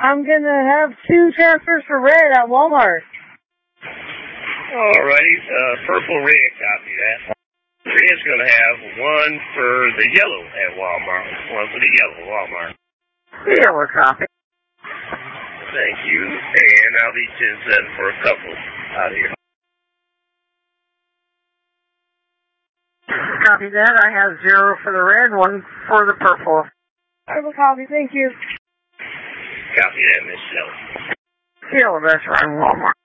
I'm gonna have 2 transfers for red at Walmart. Alrighty, purple, red, copy that. Red's gonna have 1 for the yellow at Walmart. 1 for the yellow at Walmart. Yellow copy. Thank you. And I'll be 10-7 for a couple out here. Copy that. I have 0 for the red, 1 for the purple. Purple copy, thank you. Copy that, Miss Shelley. Yellow, that's right, Walmart.